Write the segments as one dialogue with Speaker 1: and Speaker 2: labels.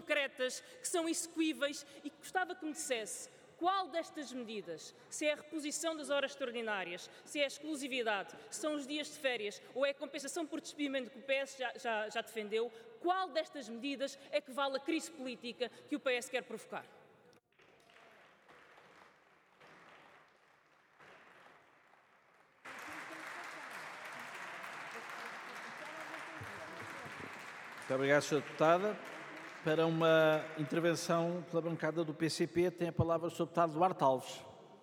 Speaker 1: concretas, que são execuíveis, e gostava que me dissesse qual destas medidas, se é a reposição das horas extraordinárias, se é a exclusividade, se são os dias de férias ou é a compensação por despedimento que o PS já defendeu, qual destas medidas é que vale a crise política que o PS quer provocar?
Speaker 2: Muito obrigado, Sra. Deputada. Para uma intervenção pela bancada do PCP, tem a palavra o Sr. Deputado Duarte Alves.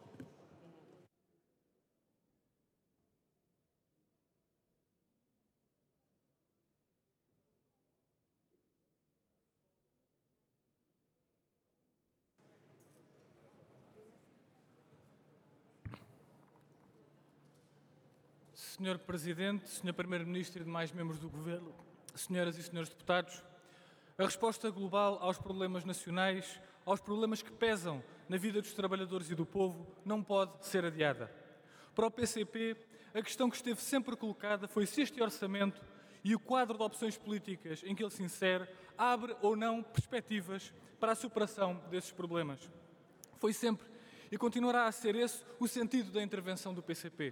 Speaker 3: Senhor Presidente, Senhor Primeiro-Ministro e demais membros do Governo, senhoras e senhores deputados, a resposta global aos problemas nacionais, aos problemas que pesam na vida dos trabalhadores e do povo, não pode ser adiada. Para o PCP, a questão que esteve sempre colocada foi se este orçamento e o quadro de opções políticas em que ele se insere abre ou não perspectivas para a superação desses problemas. Foi sempre e continuará a ser esse o sentido da intervenção do PCP.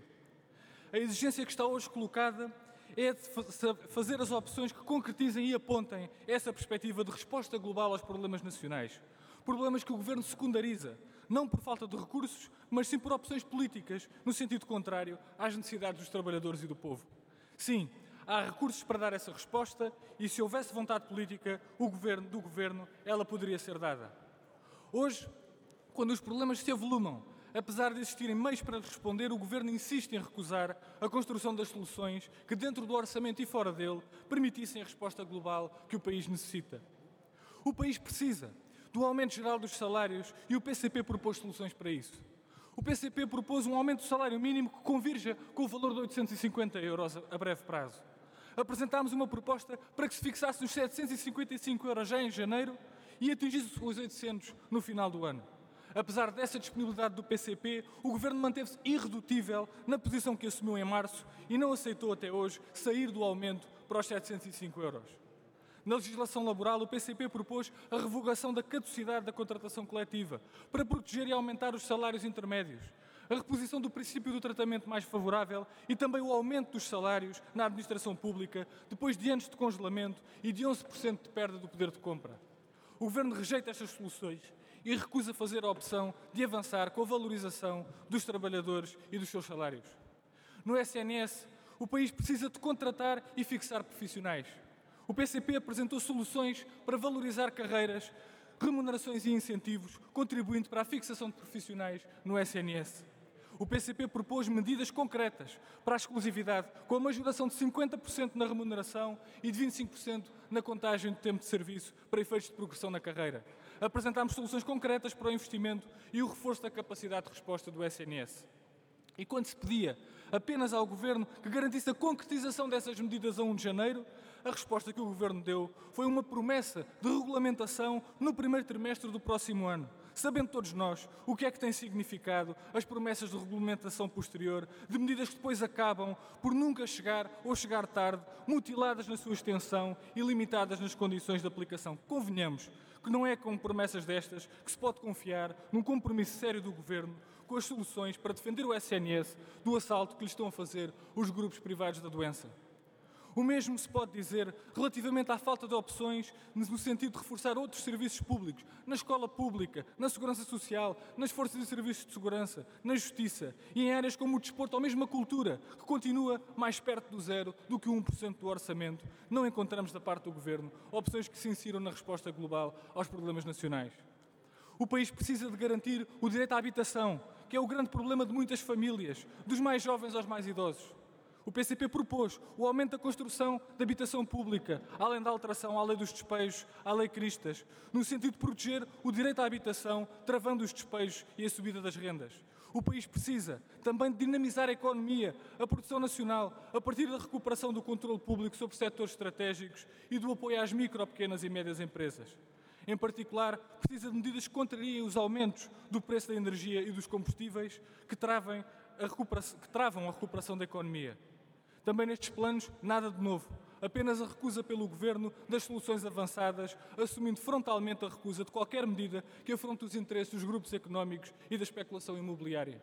Speaker 3: A exigência que está hoje colocada é de fazer as opções que concretizem e apontem essa perspectiva de resposta global aos problemas nacionais. Problemas que o Governo secundariza, não por falta de recursos, mas sim por opções políticas, no sentido contrário às necessidades dos trabalhadores e do povo. Sim, há recursos para dar essa resposta e, se houvesse vontade política do Governo, ela poderia ser dada. Hoje, quando os problemas se avolumam, apesar de existirem meios para responder, o Governo insiste em recusar a construção das soluções que, dentro do orçamento e fora dele, permitissem a resposta global que o país necessita. O país precisa do aumento geral dos salários e o PCP propôs soluções para isso. O PCP propôs um aumento do salário mínimo que convirja com o valor de 850 euros a breve prazo. Apresentámos uma proposta para que se fixasse nos 755 euros já em janeiro e atingisse os 800 no final do ano. Apesar dessa disponibilidade do PCP, o Governo manteve-se irredutível na posição que assumiu em março e não aceitou até hoje sair do aumento para os 705 euros. Na legislação laboral, o PCP propôs a revogação da caducidade da contratação coletiva para proteger e aumentar os salários intermédios, a reposição do princípio do tratamento mais favorável e também o aumento dos salários na administração pública depois de anos de congelamento e de 11% de perda do poder de compra. O Governo rejeita estas soluções e recusa fazer a opção de avançar com a valorização dos trabalhadores e dos seus salários. No SNS, o país precisa de contratar e fixar profissionais. O PCP apresentou soluções para valorizar carreiras, remunerações e incentivos, contribuindo para a fixação de profissionais no SNS. O PCP propôs medidas concretas para a exclusividade, com a majoração de 50% na remuneração e de 25% na contagem de tempo de serviço para efeitos de progressão na carreira. Apresentámos soluções concretas para o investimento e o reforço da capacidade de resposta do SNS. E quando se pedia apenas ao Governo que garantisse a concretização dessas medidas a 1 de janeiro, a resposta que o Governo deu foi uma promessa de regulamentação no primeiro trimestre do próximo ano, sabendo todos nós o que é que tem significado as promessas de regulamentação posterior, de medidas que depois acabam por nunca chegar ou chegar tarde, mutiladas na sua extensão e limitadas nas condições de aplicação. Convenhamos que não é com promessas destas que se pode confiar num compromisso sério do Governo com as soluções para defender o SNS do assalto que lhe estão a fazer os grupos privados da doença. O mesmo se pode dizer relativamente à falta de opções no sentido de reforçar outros serviços públicos, na escola pública, na segurança social, nas forças e serviços de segurança, na justiça e em áreas como o desporto ou mesmo a cultura, que continua mais perto do zero do que 1% do orçamento. Não encontramos da parte do Governo opções que se insiram na resposta global aos problemas nacionais. O país precisa de garantir o direito à habitação, que é o grande problema de muitas famílias, dos mais jovens aos mais idosos. O PCP propôs o aumento da construção de habitação pública, além da alteração à lei dos despejos, à lei Cristas, no sentido de proteger o direito à habitação, travando os despejos e a subida das rendas. O país precisa também de dinamizar a economia, a produção nacional, a partir da recuperação do controle público sobre setores estratégicos e do apoio às micro, pequenas e médias empresas. Em particular, precisa de medidas que contrariem os aumentos do preço da energia e dos combustíveis que travam a recuperação da economia. Também nestes planos, nada de novo. apenas a recusa pelo Governo das soluções avançadas, assumindo frontalmente a recusa de qualquer medida que afronte os interesses dos grupos económicos e da especulação imobiliária.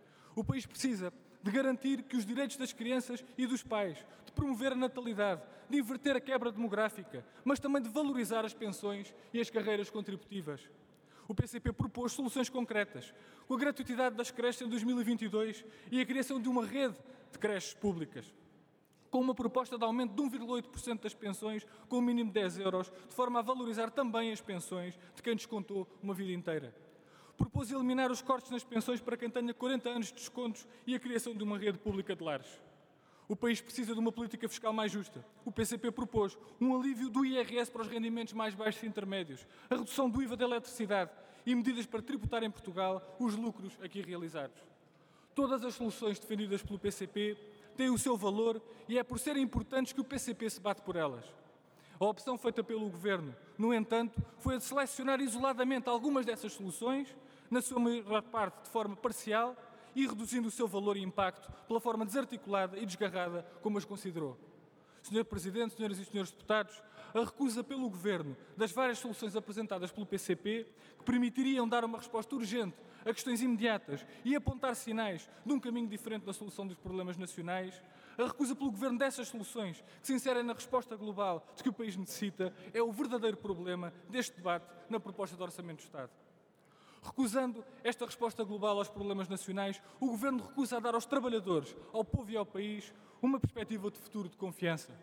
Speaker 3: O país precisa de garantir que os direitos das crianças e dos pais, de promover a natalidade, de inverter a quebra demográfica, mas também de valorizar as pensões e as carreiras contributivas. O PCP propôs soluções concretas, com a gratuidade das creches em 2022 e a criação de uma rede de creches públicas, com uma proposta de aumento de 1,8% das pensões, com um mínimo de 10 euros, de forma a valorizar também as pensões de quem descontou uma vida inteira. Propôs eliminar os cortes nas pensões para quem tenha 40 anos de descontos e a criação de uma rede pública de lares. O país precisa de uma política fiscal mais justa. O PCP propôs um alívio do IRS para os rendimentos mais baixos e intermédios, a redução do IVA da eletricidade e medidas para tributar em Portugal os lucros aqui realizados. Todas as soluções defendidas pelo PCP têm o seu valor e é por serem importantes que o PCP se bate por elas. A opção feita pelo Governo, no entanto, foi a de selecionar isoladamente algumas dessas soluções, na sua maior parte de forma parcial, e reduzindo o seu valor e impacto pela forma desarticulada e desgarrada como as considerou. Sr. Presidente, senhoras e senhores deputados, a recusa pelo Governo das várias soluções apresentadas pelo PCP, que permitiriam dar uma resposta urgente a questões imediatas e apontar sinais de um caminho diferente na solução dos problemas nacionais, a recusa pelo Governo dessas soluções, que se inserem na resposta global de que o país necessita, é o verdadeiro problema deste debate na proposta de Orçamento do Estado. Recusando esta resposta global aos problemas nacionais, o Governo recusa a dar aos trabalhadores, ao povo e ao país, uma perspectiva de futuro de confiança.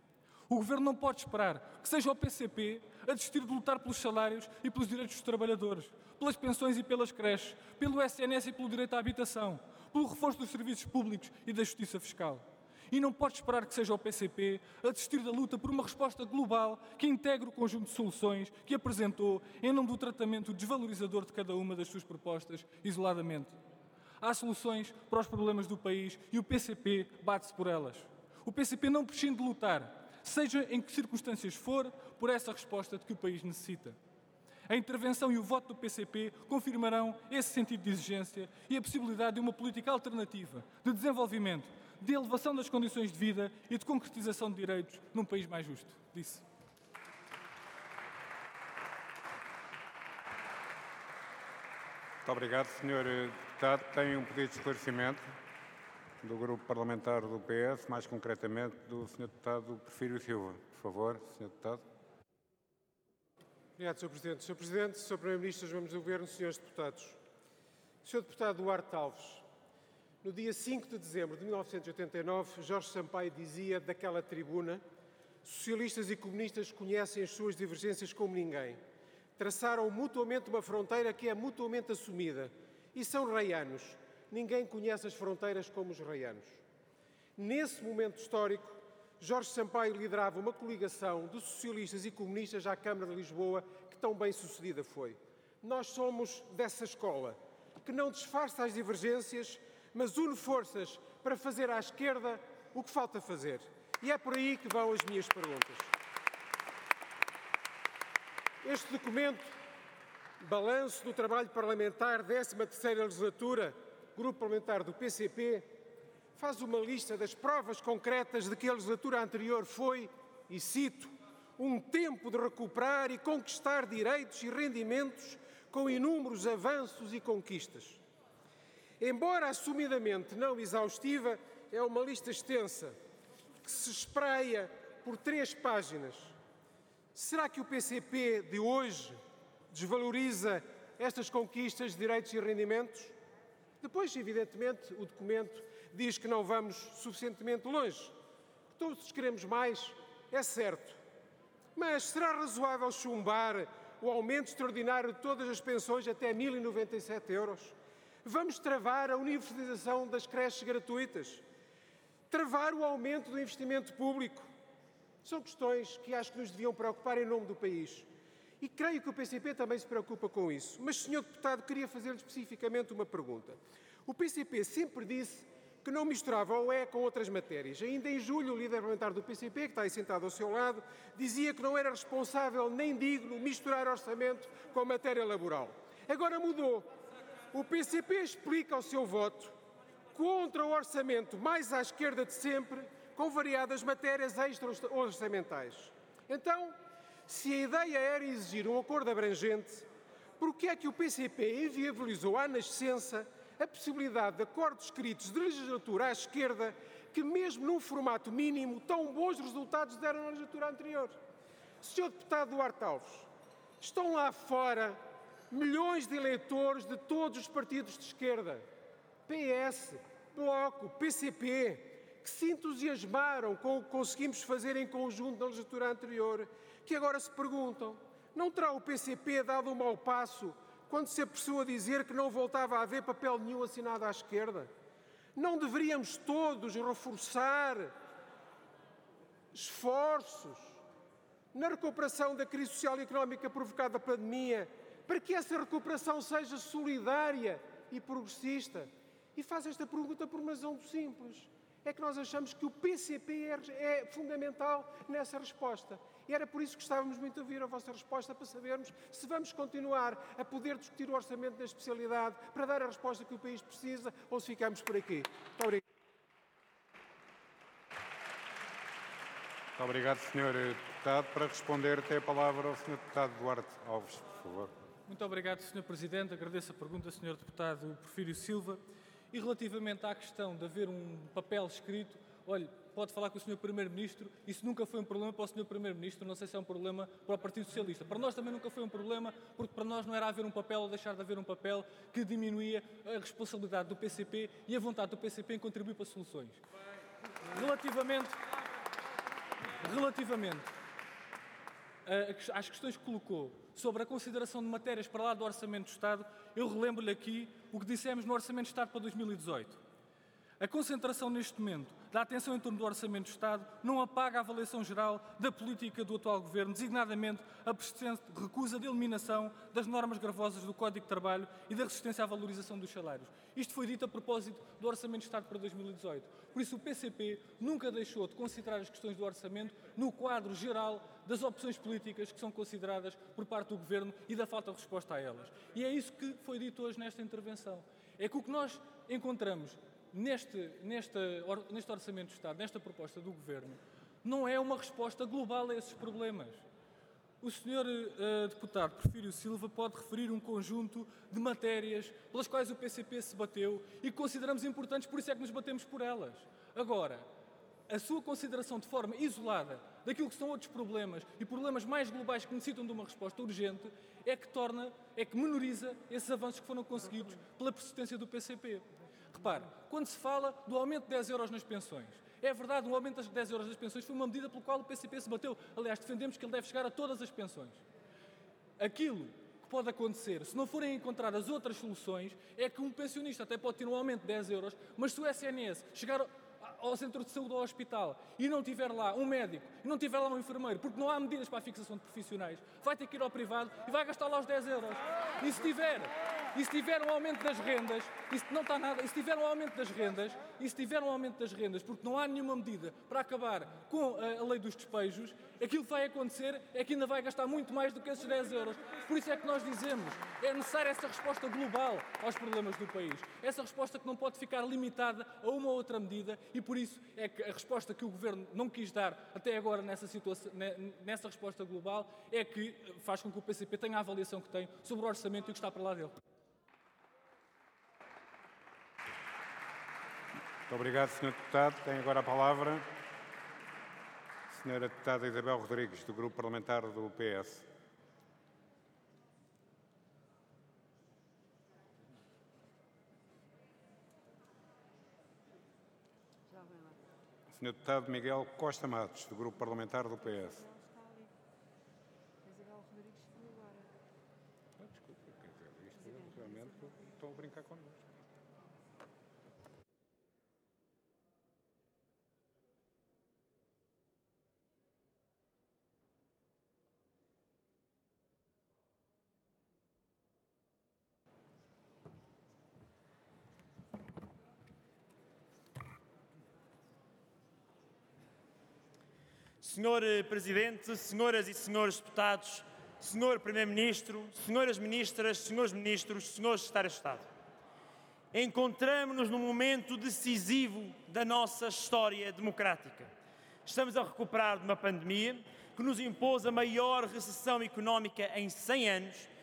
Speaker 3: O Governo não pode esperar que seja o PCP a desistir de lutar pelos salários e pelos direitos dos trabalhadores, pelas pensões e pelas creches, pelo SNS e pelo direito à habitação, pelo reforço dos serviços públicos e da justiça fiscal. E não pode esperar que seja o PCP a desistir da luta por uma resposta global que integre o conjunto de soluções que apresentou em nome do tratamento desvalorizador de cada uma das suas propostas isoladamente. Há soluções para os problemas do país e o PCP bate-se por elas. O PCP não prescinde de lutar, seja em que circunstâncias for, por essa resposta de que o país necessita. A intervenção e o voto do PCP confirmarão esse sentido de exigência e a possibilidade de uma política alternativa, de desenvolvimento, de elevação das condições de vida e de concretização de direitos num país mais justo. Disse.
Speaker 4: Muito obrigado, Sr. Deputado. Tem um pedido de esclarecimento do Grupo Parlamentar do PS, mais concretamente do Sr. Deputado Porfírio Silva. Por favor, Sr. Deputado.
Speaker 5: Obrigado, Sr. Presidente. Sr. Presidente, Sr. Primeiro-Ministro, membros do Governo, Srs. Deputados. Sr. Deputado Duarte Alves, no dia 5 de dezembro de 1989, Jorge Sampaio dizia daquela tribuna: socialistas e comunistas conhecem as suas divergências como ninguém. Traçaram mutuamente uma fronteira que é mutuamente assumida. E são reianos. Ninguém conhece as fronteiras como os reianos. Nesse momento histórico, Jorge Sampaio liderava uma coligação de socialistas e comunistas à Câmara de Lisboa que tão bem sucedida foi. Nós somos dessa escola, que não disfarça as divergências, mas une forças para fazer à esquerda o que falta fazer. E é por aí que vão as minhas perguntas. Este documento, Balanço do Trabalho Parlamentar, 13ª Legislatura, Grupo Parlamentar do PCP, faz uma lista das provas concretas de que a legislatura anterior foi, e cito, um tempo de recuperar e conquistar direitos e rendimentos com inúmeros avanços e conquistas. Embora assumidamente não exaustiva, é uma lista extensa, que se espreia por 3 páginas. Será que o PCP de hoje desvaloriza estas conquistas de direitos e rendimentos? Depois, evidentemente, o documento diz que não vamos suficientemente longe. Todos queremos mais, é certo. Mas será razoável chumbar o aumento extraordinário de todas as pensões até 1.097 euros? Vamos travar a universalização das creches gratuitas? Travar o aumento do investimento público? São questões que acho que nos deviam preocupar em nome do país. E creio que o PCP também se preocupa com isso. Mas, Sr. Deputado, queria fazer-lhe especificamente uma pergunta. O PCP sempre disse que não misturava o UE com outras matérias. Ainda em julho, o líder parlamentar do PCP, que está aí sentado ao seu lado, dizia que não era responsável nem digno misturar orçamento com a matéria laboral. Agora mudou. O PCP explica o seu voto contra o orçamento mais à esquerda de sempre, com variadas matérias extra-orçamentais. Então, se a ideia era exigir um acordo abrangente, por que é que o PCP inviabilizou à nascença a possibilidade de acordos escritos de legislatura à esquerda que, mesmo num formato mínimo, tão bons resultados deram na legislatura anterior? Sr. Deputado Duarte Alves, estão lá fora milhões de eleitores de todos os partidos de esquerda, PS, Bloco, PCP, que se entusiasmaram com o que conseguimos fazer em conjunto na legislatura anterior, que agora se perguntam, não terá o PCP dado um mau passo quando se apressou a dizer que não voltava a haver papel nenhum assinado à esquerda? Não deveríamos todos reforçar esforços na recuperação da crise social e económica provocada pela pandemia, para que essa recuperação seja solidária e progressista? E faz esta pergunta por uma razão simples. É que nós achamos que o PCP é fundamental nessa resposta. E era por isso que gostávamos muito de ouvir a vossa resposta, para sabermos se vamos continuar a poder discutir o orçamento da especialidade para dar a resposta que o país precisa, ou se ficamos por aqui. Muito obrigado.
Speaker 4: Muito obrigado, Sr. Deputado. Para responder, tem a palavra o Sr. Deputado Duarte Alves, por favor.
Speaker 3: Muito obrigado, Sr. Presidente. Agradeço a pergunta, Sr. Deputado Porfírio Silva. E relativamente à questão de haver um papel escrito, olhe, pode falar com o Sr. Primeiro-Ministro, isso nunca foi um problema para o Sr. Primeiro-Ministro, não sei se é um problema para o Partido Socialista. Para nós também nunca foi um problema, porque para nós não era haver um papel ou deixar de haver um papel que diminuía a responsabilidade do PCP e a vontade do PCP em contribuir para soluções. Relativamente às questões que colocou sobre a consideração de matérias para lá do Orçamento do Estado, eu relembro-lhe aqui o que dissemos no Orçamento do Estado para 2018. A concentração neste momento da atenção em torno do Orçamento do Estado não apaga a avaliação geral da política do atual Governo, designadamente a persistente recusa de eliminação das normas gravosas do Código de Trabalho e da resistência à valorização dos salários. Isto foi dito a propósito do Orçamento do Estado para 2018. Por isso o PCP nunca deixou de considerar as questões do Orçamento no quadro geral das opções políticas que são consideradas por parte do Governo e da falta de resposta a elas. E é isso que foi dito hoje nesta intervenção. É que o que nós encontramos neste Orçamento do Estado, nesta proposta do Governo, não é uma resposta global a esses problemas. O Sr. Deputado Porfírio Silva pode referir um conjunto de matérias pelas quais o PCP se bateu e que consideramos importantes, por isso é que nos batemos por elas. Agora, a sua consideração de forma isolada daquilo que são outros problemas e problemas mais globais que necessitam de uma resposta urgente é que menoriza esses avanços que foram conseguidos pela persistência do PCP. Repare, quando se fala do aumento de 10 euros nas pensões, é verdade, o aumento das 10 euros das pensões foi uma medida pela qual o PCP se bateu. Aliás, defendemos que ele deve chegar a todas as pensões. Aquilo que pode acontecer, se não forem encontradas outras soluções, é que um pensionista até pode ter um aumento de 10 euros, mas se o SNS chegar ao centro de saúde ou ao hospital e não tiver lá um médico, e não tiver lá um enfermeiro, porque não há medidas para a fixação de profissionais, vai ter que ir ao privado e vai gastar lá os 10 euros. E se tiver um aumento das rendas, isso não está nada, e se tiver um aumento das rendas, porque não há nenhuma medida para acabar com a lei dos despejos, aquilo que vai acontecer é que ainda vai gastar muito mais do que esses 10 euros. Por isso é que nós dizemos, é necessária essa resposta global aos problemas do país. Essa resposta que não pode ficar limitada a uma ou outra medida e por isso é que a resposta que o Governo não quis dar até agora nessa resposta global é que faz com que o PCP tenha a avaliação que tem sobre o orçamento e o que está para lá dele.
Speaker 4: Muito obrigado, Sr. Deputado. Tem agora a palavra a Sra. Deputada Isabel Rodrigues, do Grupo Parlamentar do PS. Sr. Deputado Miguel Costa Matos, do Grupo Parlamentar do PS. Desculpe, isto realmente estão a brincar connosco.
Speaker 6: Senhor Presidente, senhoras e senhores deputados, Senhor Primeiro-Ministro, senhoras ministras, senhores ministros, senhores secretários de Estado. Encontramos-nos num momento decisivo da nossa história democrática. Estamos a recuperar de uma pandemia que nos impôs a maior recessão económica em 100 anos